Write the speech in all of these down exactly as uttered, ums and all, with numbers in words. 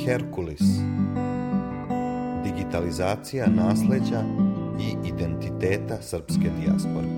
Herkulis. Digitalizacija nasleđa i identiteta srpske dijaspore.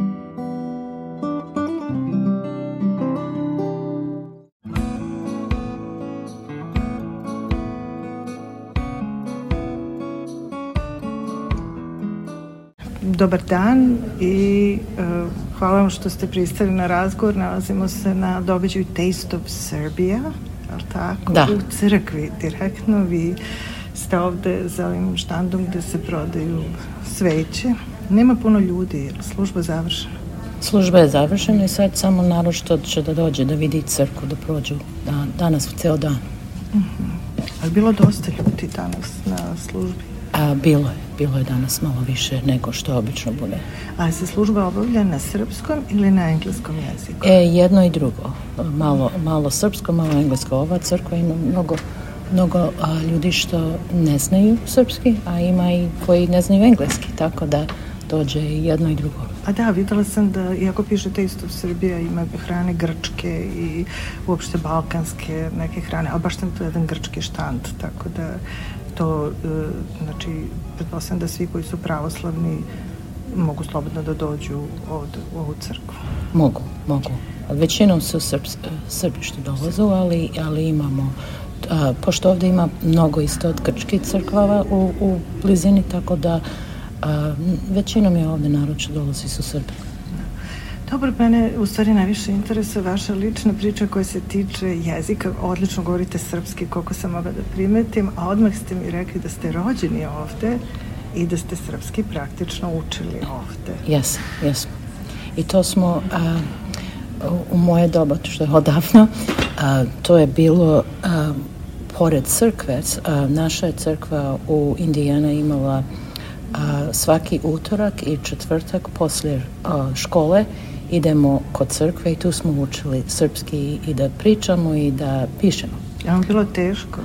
Dobar dan i uh, hvala vam što ste pristali na razgovor. Nalazimo se na događaju Taste of Serbia, ali tako? Da. U crkvi direktno. Vi ste ovde za ovim štandom gde se prodaju sveće. Nema puno ljudi, je li služba završena? Služba je završena i sad samo narod što će da dođe da vidi crkvu, da prođu da, danas ceo dan. Uh-huh. Ali bilo dosta ljudi danas na službi? A, bilo je, bilo je danas malo više nego što obično bude. A se služba obavlja na srpskom ili na engleskom jeziku? E, jedno i drugo. Malo, malo srpsko, malo englesko. Ova crkva ima mnogo, mnogo a, ljudi što ne znaju srpski, a ima i koji ne znaju engleski, tako da dođe i jedno i drugo. A da, videla sam da, iako piše Taste of Serbia, ima hrane grčke i uopšte balkanske neke hrane, ali baš tam to je jedan grčki štand, tako da to, znači, pretpostavljam da svi koji su pravoslavni mogu slobodno da dođu ovde u ovu crkvu. Mogu, mogu. Većinom su Srbs, Srbi što dolazu, ali, ali imamo, a, pošto ovde ima mnogo isto od grčkih crkvava u, u blizini, tako da a, većinom je ovde narod što dolazi su Srbi. Dobro, mene u stvari najviše interesuje vaša lična priča koja se tiče jezika. Odlično govorite srpski, koliko sam mogla da primetim, a odmah ste mi rekli da ste rođeni ovde i da ste srpski praktično učili ovde. Jesam, jesam. I to smo a, u moje doba, što je odavno, a, to je bilo a, pored crkve. A, naša je crkva u Indijana imala a, svaki utorak i četvrtak poslije a, škole idemo kod crkve i tu smo učili srpski i da pričamo i da pišemo. Je vam bilo teško?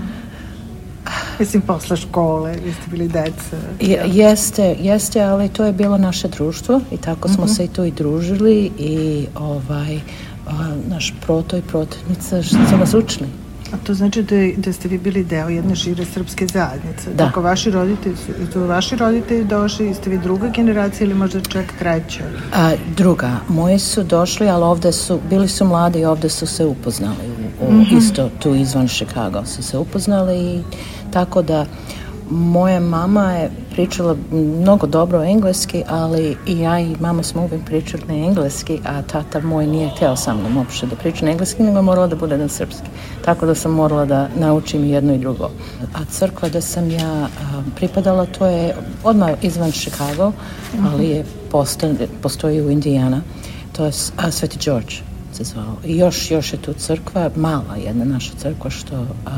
Mislim, posle škole, vi ste bili deca. Je, jeste, jeste, ali to je bilo naše društvo i tako smo uh-huh. se i tu i družili i ovaj, a, naš proto i protivnica što su nas učili. A to znači da, da ste vi bili deo jedne šire srpske zajednice. Da. Tako vaši roditelji su, su vaši roditelji došli, ste vi druga generacija ili možda čak treća? A, druga. Moji su došli, ali ovde su, bili su mladi i ovde su se upoznali. U, u, mm-hmm. Isto tu izvan Chicago su se upoznali i tako da moja mama je pričala mnogo dobro engleski, ali i ja i mama smo uvijek pričali na engleski, a tata moj nije hteo sa mnom uopšte da priča na engleski, nego morala da bude na srpski. Tako da sam morala da naučim jedno i drugo. A crkva da sam ja a, pripadala, to je odmah izvan Chicago, ali je postoji, postoji u Indijana. To je a, Sveti George se zvao. I još, još je tu crkva, mala jedna naša crkva, što a,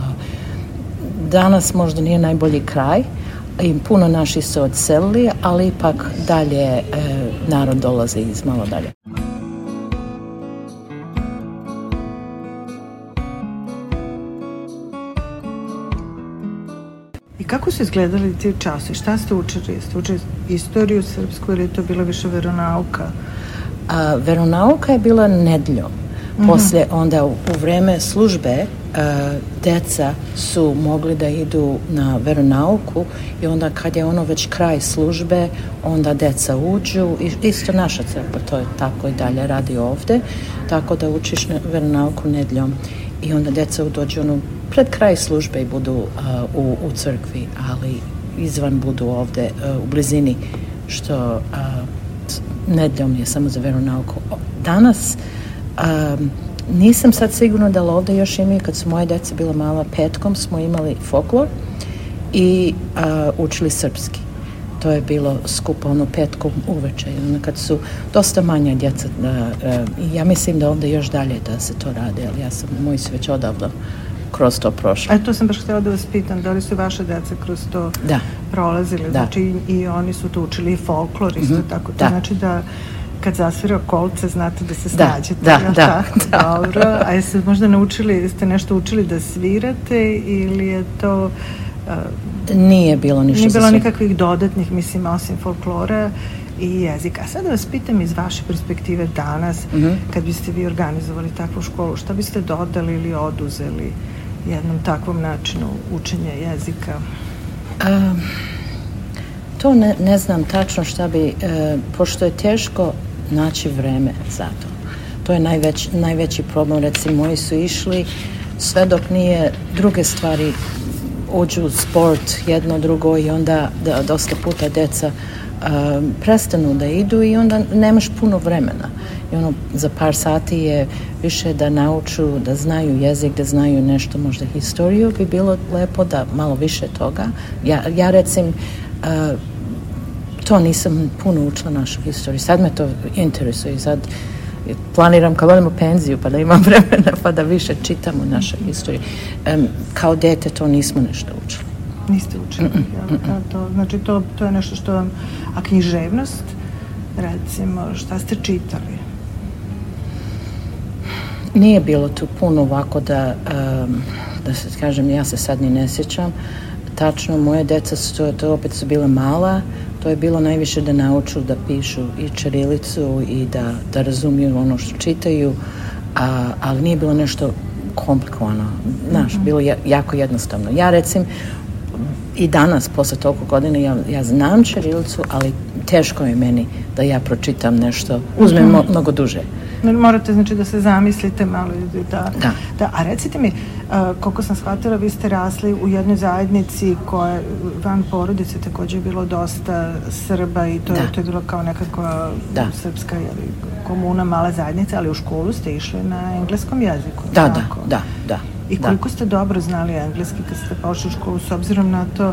danas možda nije najbolji kraj i puno naši se odselili, ali ipak dalje e, narod dolazi iz malo dalje. I kako su izgledali ti časi? Šta ste učili? Ste učili istoriju srpsku ili je to bila više veronauka? A, veronauka je bila nedeljom. Mm-hmm. Poslije onda u, u vreme službe uh, deca su mogli da idu na veronauku i onda kad je ono već kraj službe, onda deca uđu i isto naša crkva, to je tako i dalje radi ovde, tako da učiš na veronauku nedeljom i onda deca dođu ono pred kraj službe i budu uh, u, u crkvi, ali izvan budu ovde uh, u blizini, što uh, nedeljom je samo za veronauku. Danas Um, nisam sad sigurna da li ovde još imaju, kad su moje deca bila mala, petkom smo imali folklor i uh, učili srpski. To je bilo skupo ono petkom uveče, ono kad su dosta manja djeca. Uh, uh, ja mislim da ovde još dalje da se to radi, ali ja sam, moji su već odavno kroz to prošli. A to sam baš htjela da vas pitam, da li su vaše deca kroz to da. prolazili? Da. Znači i, i oni su to učili i folklor isto mm-hmm. tako. To da. znači da kad zasvira kolce, znate da se snađete. Da, da, da, da. Dobro. A jeste možda naučili, jeste nešto učili da svirate ili je to... Uh, nije bilo ništa. Nije bilo sve... nikakvih dodatnih, mislim, osim folklora i jezika. A sad da vas pitam iz vaše perspektive danas, mm-hmm. kad biste vi organizovali takvu školu, šta biste dodali ili oduzeli jednom takvom načinu učenja jezika? Um, to ne, ne znam tačno šta bi, e, pošto je teško naći vreme za to. To je najveć, najveći problem. Recimo, moji su išli sve dok nije druge stvari uđu sport, jedno drugo i onda da, dosta puta deca um, prestanu da idu i onda nemaš puno vremena. I ono, za par sati je više da nauču, da znaju jezik, da znaju nešto, možda historiju, bi bilo lepo da malo više toga. Ja, ja recim, uh, to nisam puno učila našu historiju. Sad me to interesuje i sad planiram kad odem u penziju pa da imam vremena pa da više čitamo naše historije. Um, kao dete to nismo nešto učili. Niste učili? Mm -mm, mm -mm. To, znači to, to je nešto što vam... A književnost, recimo, šta ste čitali? Nije bilo tu puno ovako da, um, da se kažem, ja se sad ni ne sjećam. Tačno, moje deca su, to, to opet su bila mala, to je bilo najviše da nauču da pišu i ćirilicu i da, da razumiju ono što čitaju, a, ali nije bilo nešto komplikovano. Znaš, mm-hmm. bilo je jako jednostavno. Ja recim, i danas, posle toliko godina, ja, ja znam ćirilicu, ali teško je meni da ja pročitam nešto, uzmem mm-hmm. mnogo duže. Morate, znači, da se zamislite malo. Da, da. da. A recite mi, uh, koliko sam shvatila, vi ste rasli u jednoj zajednici koja van porodice također je bilo dosta Srba i to, je, to je bilo kao nekakva da. srpska jeli, komuna, mala zajednica, ali u školu ste išli na engleskom jeziku. Da, tako? da, da, da. I koliko da. ste dobro znali engleski kad ste pošli u školu, s obzirom na to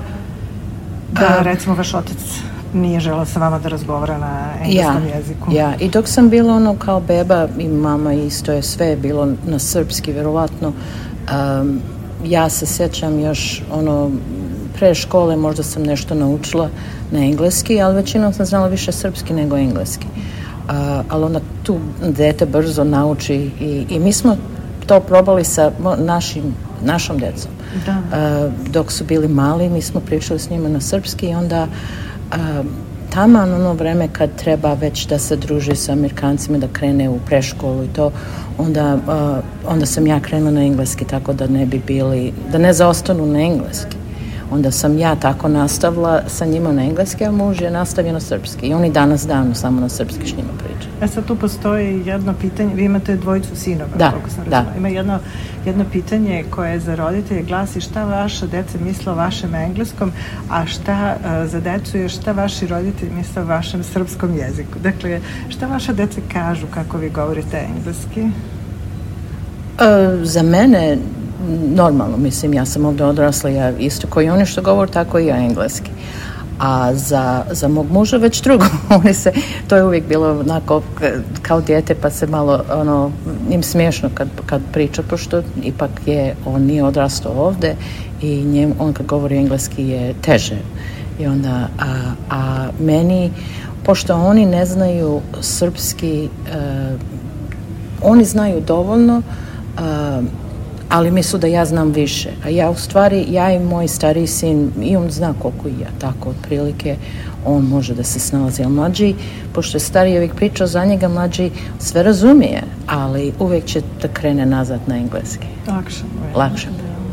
da, A, recimo, vaš otac nije želao sa vama da razgovara na engleskom ja, jeziku. Ja, i dok sam bila ono kao beba i mama isto je sve bilo na srpski, vjerovatno. Um, ja se sjećam još ono, pre škole možda sam nešto naučila na engleski, ali većinom sam znala više srpski nego engleski. Uh, ali onda tu dete brzo nauči i, i mi smo to probali sa našim, našom decom. Da. Uh, dok su bili mali, mi smo pričali s njima na srpski i onda Uh, taman ono vreme kad treba već da se druži sa Amerikancima, da krene u preškolu i to, onda, uh, onda sam ja krenula na engleski tako da ne bi bili, da ne zaostanu na engleski. Onda sam ja tako nastavila sa njima na engleski, a muž je nastavio na srpski. I oni danas danu samo na srpski s njima pričaju. E sad tu postoji jedno pitanje, vi imate dvojicu sinova, da, koliko sam da. razumela. Ima jedno, jedno pitanje koje je za roditelje glasi šta vaša deca misle o vašem engleskom, a šta uh, za decu je šta vaši roditelji misle o vašem srpskom jeziku. Dakle, šta vaša deca kažu kako vi govorite engleski? Uh, za mene normalno, mislim, ja sam ovdje odrasla, ja isto koji oni što govor, tako i ja engleski. A za, za mog muža već drugo. Oni se, to je uvijek bilo onako kao dijete, pa se malo ono, im smiješno kad, kad priča, pošto ipak je, on nije odrastao ovdje i njem, on kad govori engleski je teže. I onda, a, a meni, pošto oni ne znaju srpski, uh, oni znaju dovoljno, uh, ali mislu da ja znam više. A ja u stvari, ja i moj stariji sin, i on zna koliko i ja, tako otprilike, on može da se snalazi. A mlađi, pošto je stariji uvijek pričao za njega, mlađi sve razumije, ali uvijek će da krene nazad na engleski. Lakše. Lakše.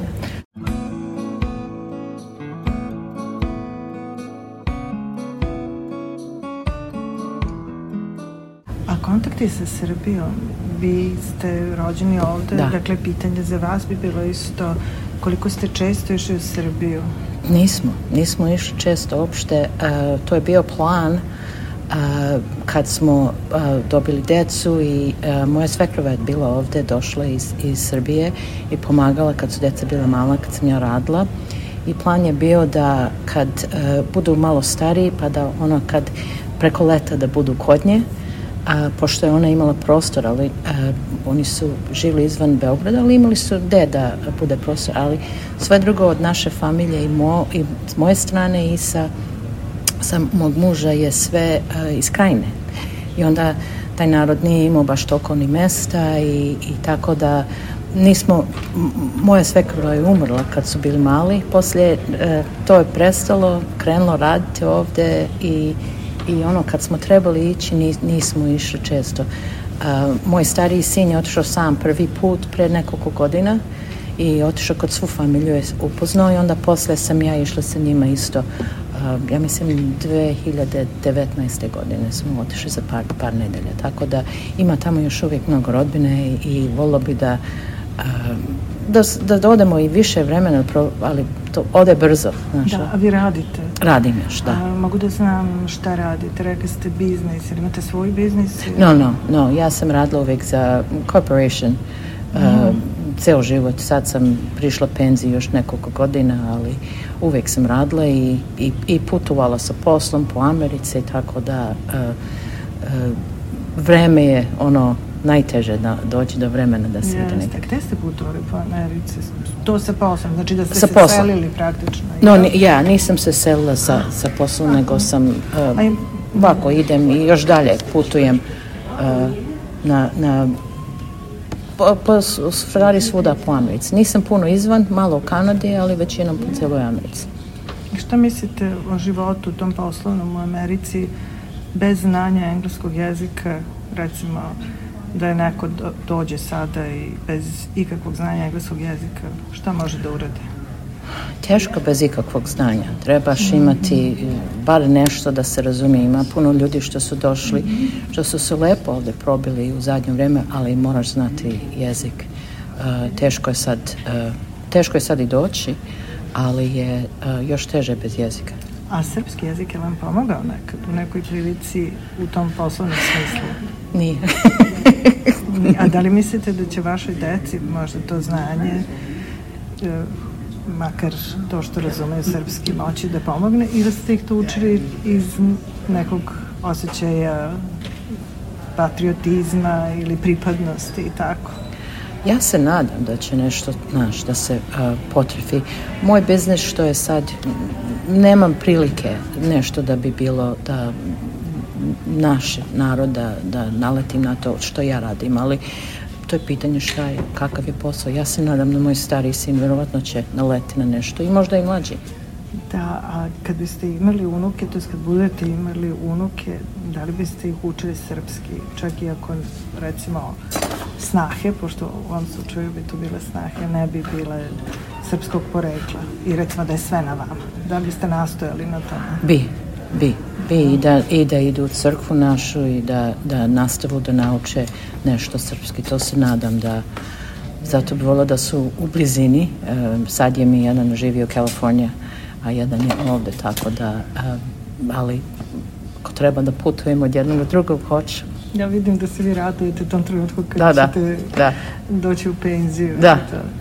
Kontakti sa Srbijom, vi ste rođeni ovdje, da. Dakle, pitanje za vas bi bilo isto, koliko ste često išli u Srbiju? Nismo, nismo išli često uopšte, uh, to je bio plan uh, kad smo uh, dobili decu i uh, moja svekrova je bila ovdje, došla iz, iz Srbije i pomagala kad su deca bila mala, kad sam ja radila. I plan je bio da kad uh, budu malo stariji, pa da ono kad preko leta da budu kod nje, a, pošto je ona imala prostor, ali a, oni su živjeli izvan Beograda, ali imali su gde da bude prostor, ali sve drugo od naše familije i, mo, i s moje strane i sa, sa mog muža je sve a, iz Krajine. I onda taj narod nije imao baš toliko ni mesta i, i tako da nismo, m- moja svekrva je umrla kad su bili mali, poslije e, to je prestalo, krenulo raditi ovdje i I ono, kad smo trebali ići, nismo išli često. Uh, moj stariji sin je otišao sam prvi put pre nekoliko godina i otišao kod svu familiju je upoznao i onda poslije sam ja išla sa njima isto. Uh, ja mislim dve hiljade devetnaeste. godine smo otišli za par, par nedelja, tako da ima tamo još uvijek mnogo rodbine i, i volilo bi da, uh, da da odemo i više vremena, ali to ode brzo. Znaš. Da, a vi radite? Radim još, da. A, mogu da znam šta radite? Rekli ste biznis, ili imate svoj biznis? No, no, no, ja sam radila uvijek za corporation, mm. uh, ceo život. Sad sam prišla penziji još nekoliko godina, ali uvijek sam radila i, i, i putovala sa poslom po Americi, tako da uh, uh, vreme je ono najteže da doći do vremena da se ide nekako. Gde ste putovali po Americi? To sa poslom, znači da ste sa se poslom. selili praktično? No, ni, ja nisam se selila sa, sa poslom, nego sam uh, ovako idem i još dalje putujem uh, na, na po, po stvari svuda po Americi. Nisam puno izvan, malo u Kanadi, ali većinom po cijeloj Americi. Šta mislite o životu, tom poslovnom u Americi, bez znanja engleskog jezika, recimo da je neko do, dođe sada i bez ikakvog znanja engleskog jezika, šta može da uradi? Teško bez ikakvog znanja. Trebaš imati bar nešto da se razumije. Ima puno ljudi što su došli, što su se lepo ovdje probili u zadnje vrijeme, ali moraš znati jezik. Uh, teško je sad, uh, teško je sad i doći, ali je uh, još teže bez jezika. A srpski jezik je vam pomogao nekad u nekoj prilici u tom poslovnom smislu? Nije. A da li mislite da će vašoj deci možda to znanje, e, makar to što razumeju srpski, moći da pomogne, i da ste ih to učili iz nekog osjećaja patriotizma ili pripadnosti i tako? Ja se nadam da će nešto, znaš, da se uh, potrefi. Moj biznis što je sad, nemam prilike nešto da bi bilo da naše naroda, da naletim na to što ja radim, ali to je pitanje šta je, kakav je posao. Ja se nadam da moj stariji sin vjerovatno će naleti na nešto i možda i mlađi. Da, a kad biste imali unuke, to je kad budete imali unuke, da li biste ih učili srpski, čak i ako recimo snahe, pošto u ovom slučaju bi tu bile snahe, ne bi bile srpskog porekla i recimo da je sve na vama. Da li biste nastojali na tome? Bi, bi, bi i da, i da idu u crkvu našu i da, da nastavu da nauče nešto srpski. To se nadam da, zato bi volila da su u blizini. E, sad je mi jedan živio u Kaliforniji, a jedan je ovdje, tako da, um, ali ako treba da putujemo od jednog do drugog, hoću. Ja vidim da se vi radujete tom trenutku kad da, ćete da, da. doći u penziju. Da.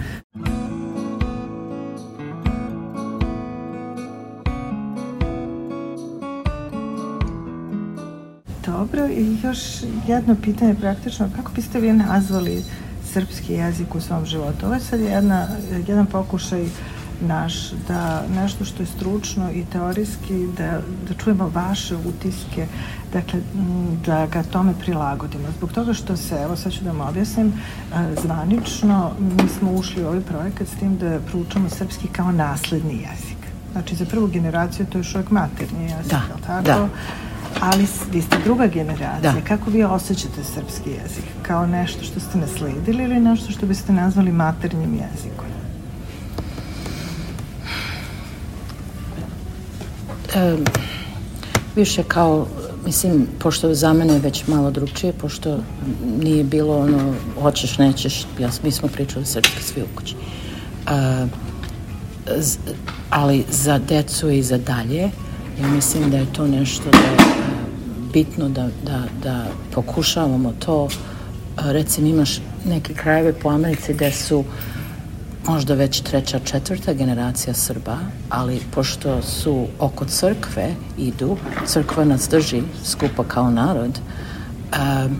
Dobro, i još jedno pitanje praktično, kako biste vi nazvali srpski jezik u svom životu? Ovo je sad jedna, jedan pokušaj naš, da nešto što je stručno i teorijski, da, da čujemo vaše utiske, dakle, da ga tome prilagodimo. Zbog toga što se, evo sad ću da vam objasnim, zvanično mi smo ušli u ovaj projekat s tim da proučamo srpski kao nasledni jezik. Znači, za prvu generaciju to je još uvijek maternji jezik, da, tako? Da. Ali vi ste druga generacija. Da. Kako vi osjećate srpski jezik? Kao nešto što ste nasledili ili nešto što biste nazvali maternjim jezikom? E, više kao, mislim, pošto za mene je već malo drugčije, pošto nije bilo ono, hoćeš, nećeš, ja, mi smo pričali srpski svi u kući. E, z, ali za decu i za dalje, ja mislim da je to nešto da je bitno da, da, da pokušavamo to. Recimo, imaš neke krajeve po Americi gde su možda već treća, četvrta generacija Srba, ali pošto su oko crkve idu, crkva nas drži skupa kao narod, um,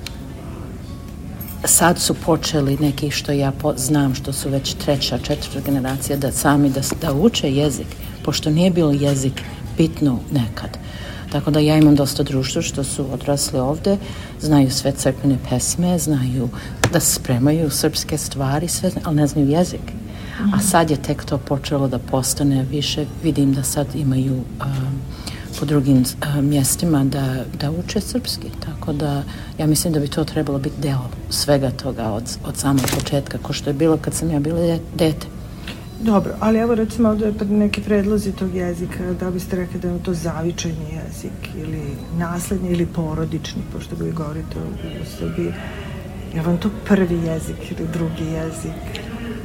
sad su počeli neki što ja po, znam što su već treća, četvrta generacija da sami da, da uče jezik, pošto nije bilo jezik bitno nekad. Tako da ja imam dosta društva što su odrasli ovde, znaju sve crkvene pesme, znaju da se spremaju srpske stvari, sve, ali ne znaju jezik. Mm-hmm. A sad je tek to počelo da postane više, vidim da sad imaju um, po drugim uh, mjestima da, da uče srpski. Tako da ja mislim da bi to trebalo biti deo svega toga od, od samog početka, ko što je bilo kad sam ja bila dete. Dobro, ali evo recimo ovdje neki predlozi tog jezika, da biste rekli da je to zavičajni jezik ili naslednji ili porodični, pošto vi govorite u, u Srbiji. Je vam to prvi jezik ili drugi jezik?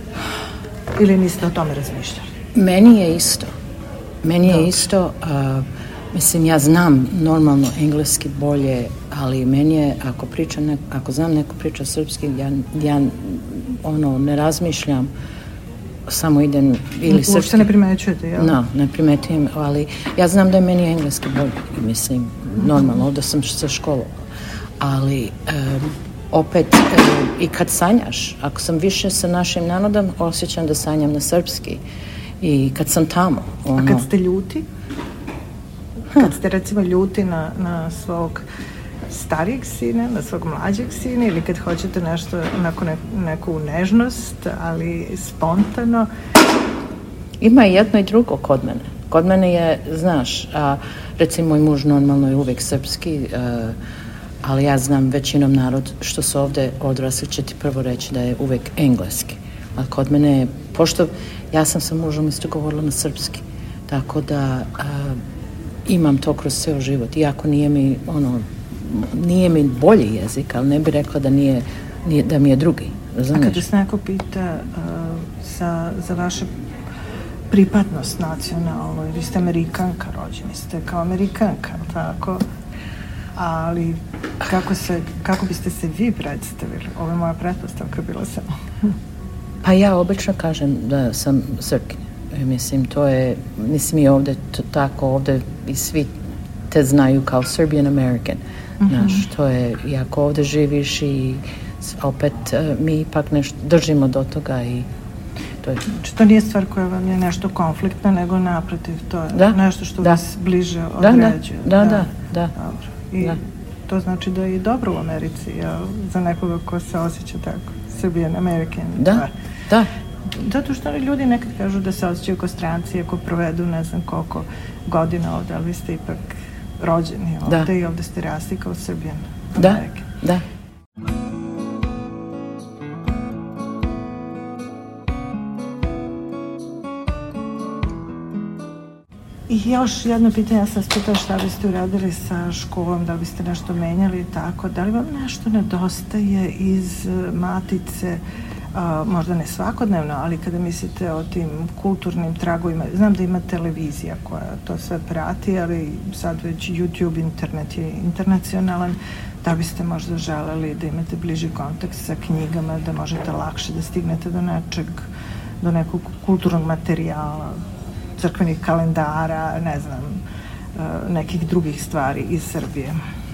Ili niste o tome razmišljali? Meni je isto. Meni je Dobro. isto, uh, mislim, ja znam normalno engleski bolje, ali meni je, ako pričam, ne, ako znam neko priča srpski, ja, ja ono, ne razmišljam, samo idem ili srpski. Uopšte ne primećujete, jel? No, ne primetujem, ali ja znam da je meni engleski bolje, mislim, normalno, ovdje sam se školovala, ali um, opet um, i kad sanjaš, ako sam više sa našim narodom, osjećam da sanjam na srpski i kad sam tamo. Ono, a kad ste ljuti? Hm. Kad ste recimo ljuti na, na svog starijeg sina, na svog mlađeg sina ili kad hoćete nešto, onako ne, neku nežnost, ali spontano? Ima i jedno i drugo kod mene. Kod mene je, znaš, a, recimo moj muž normalno je uvijek srpski, a, ali ja znam većinom narod što su ovdje odrasli će ti prvo reći da je uvijek engleski. Ali kod mene je, pošto ja sam sa mužom isto govorila na srpski, tako da a, imam to kroz ceo život. Iako nije mi, ono, nije mi bolji jezik, ali ne bih rekla da nije, nije da mi je drugi. Razumiješ? A kada se neko pita uh, za, za vaše pripadnost nacionalno, vi ste Amerikanka, rođeni ste kao Amerikanka, tako? Ali kako, se, kako biste se vi predstavili? Ovo je moja pretpostavka bila samo. Pa ja obično kažem da sam Srpkinja. Mislim, to je, mislim i ovdje to, tako, ovdje i svi te znaju kao Serbian American. Mm-hmm. Znaš, to je, i ako ovdje živiš i opet uh, mi ipak nešto držimo do toga i to je. Znači, to nije stvar koja vam je nešto konfliktna, nego naprotiv, to je da, nešto što da. vas bliže određuje. Da, da, da. da, da. Dobro. I da. to znači da je i dobro u Americi, ja, za nekoga ko se osjeća tako, Serbian American. Da, da. da. Zato što ljudi nekad kažu da se osjećaju kao stranci ako provedu ne znam koliko godina ovdje, ali vi ste ipak rođeni ovdje da. I ovdje ste rasli kao Serbian American. Da, da. I još jedno pitanje, ja sam vas pitala šta biste uradili sa školom, da biste nešto menjali i tako, da li vam nešto nedostaje iz Matice, uh, možda ne svakodnevno, ali kada mislite o tim kulturnim tragovima, znam da ima televizija koja to sve prati, ali sad već YouTube, internet je internacionalan, da biste možda želeli da imate bliži kontakt sa knjigama, da možete lakše da stignete do nečeg, do nekog kulturnog materijala, crkvenih kalendara, ne znam, nekih drugih stvari iz Srbije.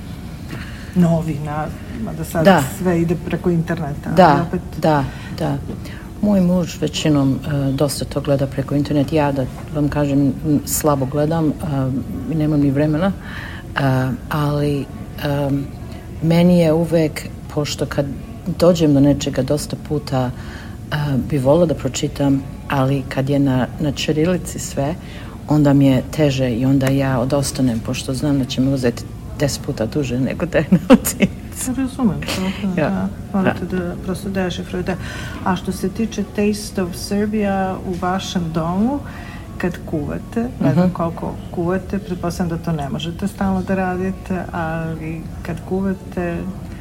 Novina, da sad da. Sve ide preko interneta. Da, opet... da, da. Moj muž većinom uh, dosta to gleda preko interneta. Ja, da vam kažem, slabo gledam i uh, nemam ni vremena, uh, ali um, meni je uvek, pošto kad dođem do nečega dosta puta, uh, bi volila da pročitam, ali kad je na, na ćirilici sve, onda mi je teže i onda ja odostanem, pošto znam da će me uzeti deset puta duže nego da je na latinici. Razumem, to, ja. Da, morate da, da prosto dešifrujete. A što se tiče Taste of Serbia u vašem domu, kad kuvate, ne znam uh-huh. koliko kuvate, pretpostavljam da to ne možete stalno da radite, ali kad kuvate...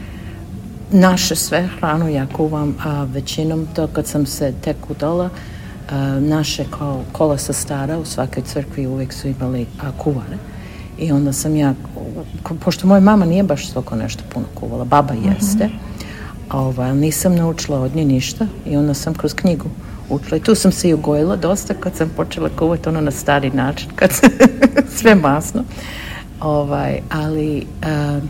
Naše sve hranu ja kuvam, a većinom to kad sam se tek udala, Uh, naše kao kolesa stara u svakoj crkvi uvijek su imali a, kuvare i onda sam ja, pošto moja mama nije baš toliko nešto puno kuvala, baba jeste, mm-hmm. ovaj, nisam naučila od nje ništa i onda sam kroz knjigu učila i tu sam se i ugojila dosta kad sam počela kuvati ono na stari način, kad se sve masno, ovaj, ali uh,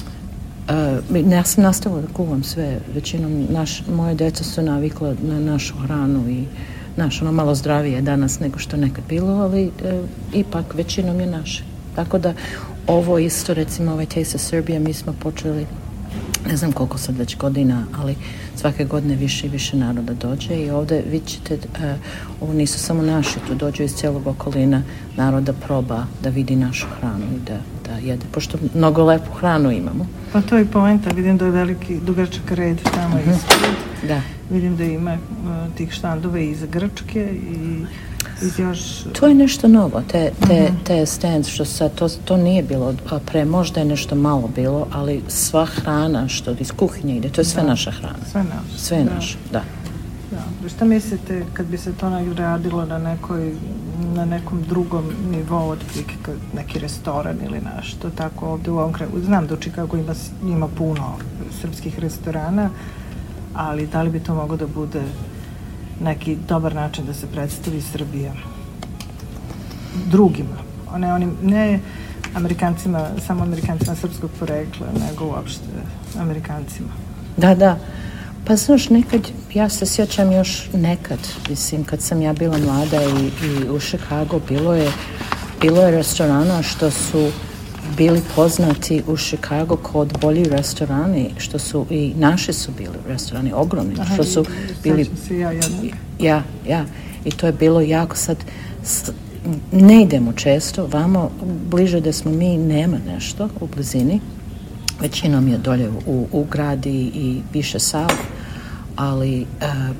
uh, ja sam nastavila da kuvam sve, većinom naš, moje djeca su navikla na našu hranu i naš, ono malo zdravije danas nego što nekad bilo, ali e, ipak većinom je naše. Tako da ovo isto, recimo ovaj Taste of Serbia, mi smo počeli ne znam koliko sad već godina, ali svake godine više i više naroda dođe i ovdje vi ćete, uh, ovo nisu samo naši, tu dođu iz cijelog okolina naroda proba da vidi našu hranu i da, da jede, pošto mnogo lepu hranu imamo. Pa to je poenta, vidim da je veliki dugačak red tamo uh-huh. ispred. Da. Vidim da ima uh, tih štandova i iz Grčke i iz još... To je nešto novo, te, te, uh-huh. te stands što sad, to, to nije bilo pre, možda je nešto malo bilo, ali sva hrana što iz kuhinje ide, to je sve da. Naša hrana. Sve naša. Sve je naša, da. Da. Šta mislite kad bi se to radilo na nekoj, na nekom drugom nivou, otprilike neki restoran ili nešto, tako ovdje u ovom kraju? Znam da u Čikagu ima, ima puno srpskih restorana, ali da li bi to moglo da bude neki dobar način da se predstavi Srbija drugima, ne, onim, ne Amerikancima, samo Amerikancima srpskog porekla, nego uopšte Amerikancima. Da, da. Pa znaš, nekad, ja se sjećam još nekad, mislim, kad sam ja bila mlada i, i u Chicagu, bilo je, bilo je restorana što su bili poznati u Chicagu kod bolji restorani, što su i naši su bili restorani, ogromni, aha, što su bili... Ja, ja, ja, i to je bilo jako sad... Ne idemo često, vamo bliže da smo mi nema nešto u blizini, većinom je dolje u, u gradi i više Sav, ali uh,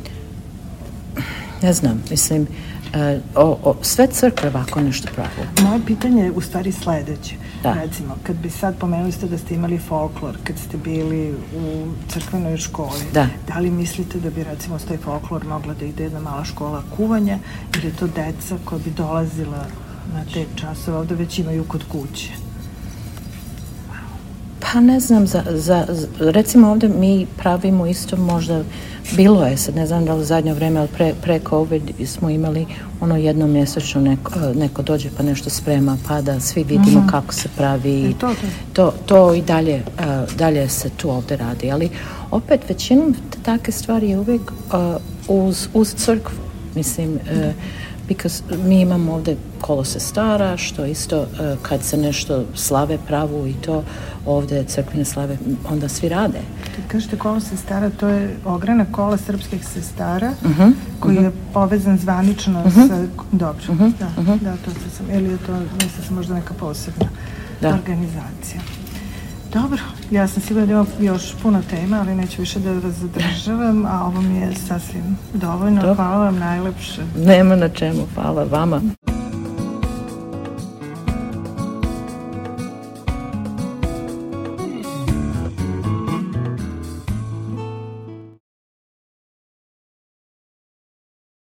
ne znam, mislim, uh, o, o, sve crkve ovako nešto pravo. Moje pitanje je u stvari sledeće. Da. Recimo, kad bi sad pomenuli ste da ste imali folklor, kad ste bili u crkvenoj školi, da, da li mislite da bi recimo s taj folklor mogla da ide jedna mala škola kuvanja, jer je to deca koja bi dolazila na te časove, ovdje već imaju kod kuće? Pa ne znam, za, za, recimo ovdje mi pravimo isto možda, bilo je sad, ne znam da li u zadnje vreme, ali pre, pre COVID smo imali ono jednomjesečno neko, neko dođe pa nešto sprema, pa da svi vidimo uh-huh. kako se pravi. I to, to. To, to i dalje, uh, dalje se tu ovdje radi, ali opet većinom takve stvari je uvijek uh, uz, uz crkvu, mislim, uh, because mi imamo ovdje kolo sestara, što isto uh, kad se nešto slave pravu i to ovdje crkvene slave, onda svi rade. Kad kažete kolo sestara, to je ogranak kola srpskih sestara, uh-huh, koji uh-huh. je povezan zvanično uh-huh. sa... Dobro, uh-huh, da, uh-huh. da, to sam, ili je to, mislim sam možda neka posebna da. Organizacija. Dobro, ja sam sigurna da imam još puno tema, ali neću više da vas zadržavam, a ovo mi je sasvim dovoljno. Dobro. Hvala vam najlepše. Nema na čemu, hvala vama.